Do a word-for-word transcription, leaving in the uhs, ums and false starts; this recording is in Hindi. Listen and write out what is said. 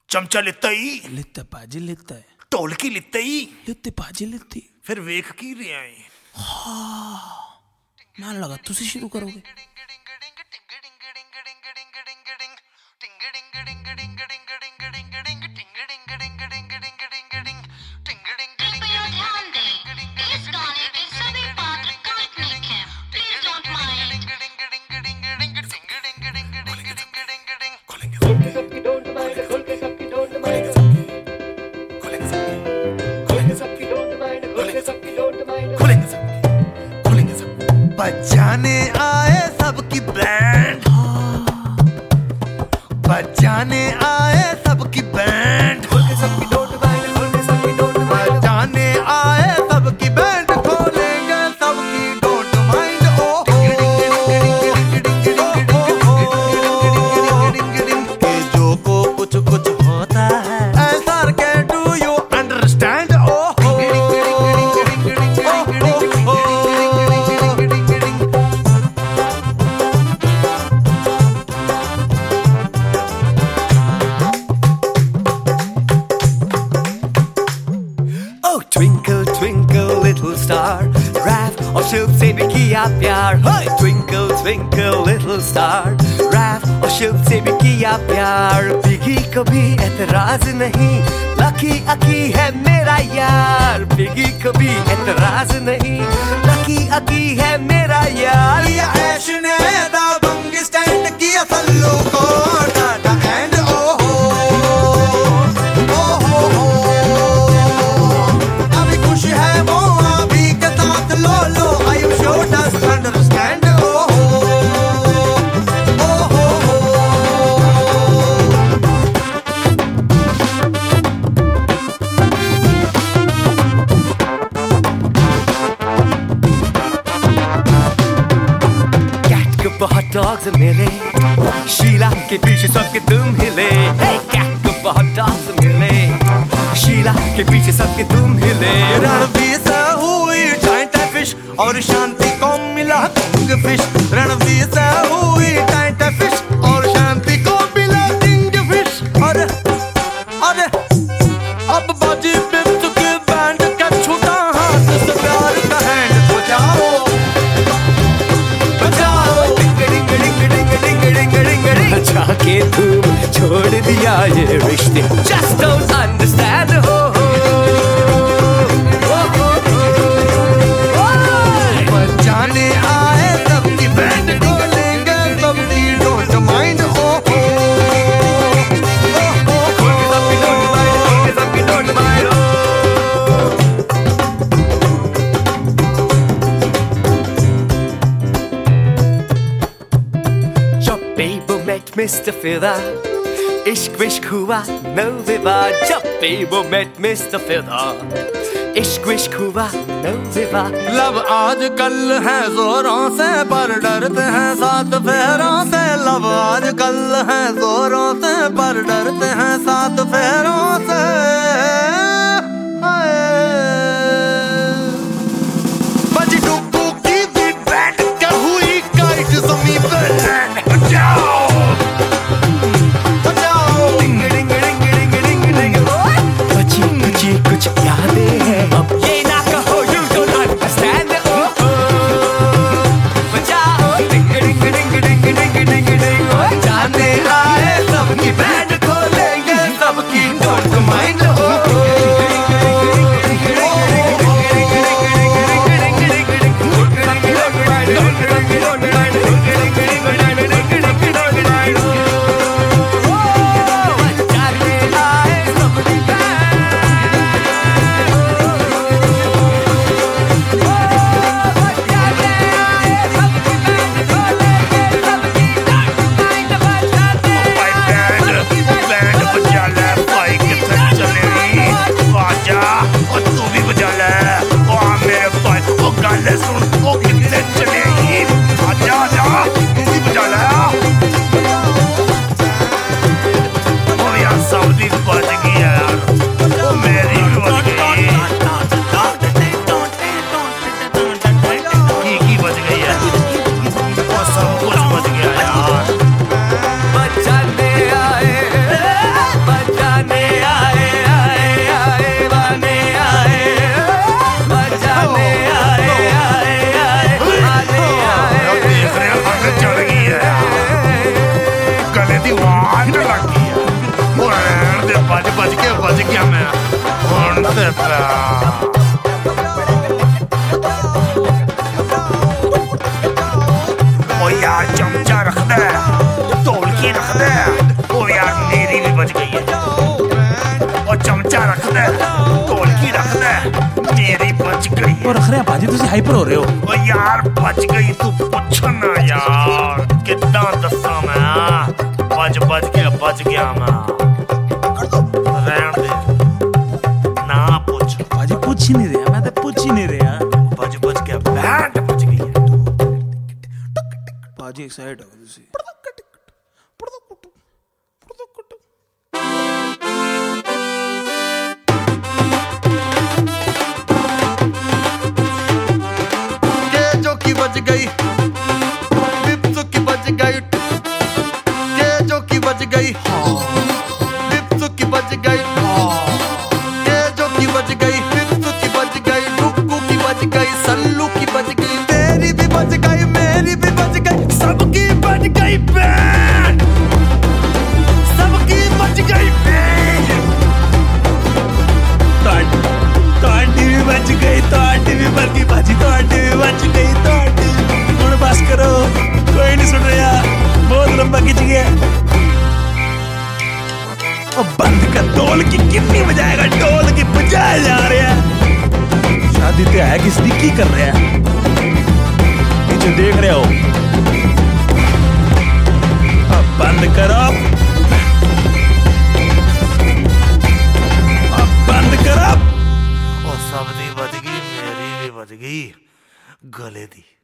चमचा लिता ही लिता पाजी लिता है ढोलकी लिता ही लिते पाजी लिती फिर वेख की रहा है। हाँ मैं लगा तुसी शुरू करोगे। बजाने आए सबकी बैंड, बजाने आए सबकी बैंड, बजाने आए सबकी बैंड, खोलेंगे सबकी डोंट माइंड। ओ के जो को कुछ कुछ होता है ऐसा के do you understand. Oh Twinkle twinkle little star, Raf और शिव से भी किया प्यार। hey! Twinkle twinkle little star, Raf और शिव से भी किया प्यार। बिगी कभी एतराज नहीं, लकी अकी है मेरा यार। बिगी कभी एतराज नहीं, लकी अकी है मेरा यार। ये ऐश ने दाबंग स्टैंड किया सल्लू को टाटा एंड ओ हो ओ हो हो। अभी खुश है वो अभी के साथ लो लो I you sure does understand. ओ हो ओ हो हो। कैट को बहुत डॉग्स मिले, शीला के पीछे सबके तुम हिले। hey! कैट को बहुत डॉग्स मिले, शीला के पीछे सबके तुम हिले। रणवीर से हुई टाइट फिश और शांति को मिला किंग फिश। रणवीर से हुई टाइट फिश और शांति को मिला किंग फिश। अरे अरे अब बाजी बिट्टू के बैंड का छूटा हाथ से प्यार का हैंड बजाओ बजाओ। डिंग डिंग डिंग डिंग डिंग डिंग डिंग डिंग। जाके तुम छोड़ दिया ये रिश्ते, just don't understand। हो हो बजाने आए सबकी बैंड, खोलेंगे सबकी डोंट माइंड। ओ हो खोल के सबकी डोंट माइंड, खोल के सबकी डोंट माइंड। जब बेबो met मिस्टर फिदा, इश्क विश्क हुआ नो विवाद। जब बेबो met मिस्टर फिदा, इश्क विश्क हुआ नो विवाद। लब आजकल है जोरों से पर डरते हैं सात फेरों से। लब आजकल है जोरों से पर डरते हैं सात फेरों से। हाय। बजी डुगडू की बीट बैंड क्या हुई काइट ज़मीन पे लैंड। बजाओ बजाओ। डिंग डिंग डिंग डिंग डिंग डिंग। बची बची कुछ यादें हैं अब, ये ना कहो you don't understand। ओ ओ बजाओ डिंग डिंग डिंग डिंग डिंग डिंग डिंग। जाने आए सबकी बैंड, खोलेंगे सबकी डोर। दे पा ओ यार चमचा रख दे, ढोलकी रख दे। ओ यार मेरी भी बच गई है। ओ चमचा रख दे, ढोलकी रख दे, मेरी बच गई है। और रख रहे भाजी तुसी हाइपर हो रहे हो। ओ यार बच गई, तू पूछ ना यार कितना दसा मैं बच बच के बच गया मैं। रहन दे ना पूछ भाजी पूछ ही नहीं रहा, मैं तो पूछ ही नहीं रहा। बच बच के बैंड बच गई है। भाजी एक साइड हो तुसी। बच गई बिप्सू की बच गई, केजो की बच गई, बिप्सू की बच गई, केजो की बच गई, बिप्सू की बच गई, डुक्कू की बच गई, सल्लू की बच गई, तेरी भी बच गई, मेरी भी बच गई, सबकी बच गई बैंड, सबकी बच गई बैंड। तोड़ी भी बच गई, तोड़ी भी बच गई भाजी, तोड़ी भी बच गई, तोड़ी। हुण बस करो, कोई नहीं सुन रहा, बहुत लंबा खिंच गया। ओ बंद कर, ढोल की कितनी बजाएगा, ढोल की बजाया जा रहा है। शादी तो है किसकी की कर रहा है, पीछे देख रहे हो। अब बंद करो, अब बंद करो। और सब दी बच गई, मेरी भी बच गई गले दी।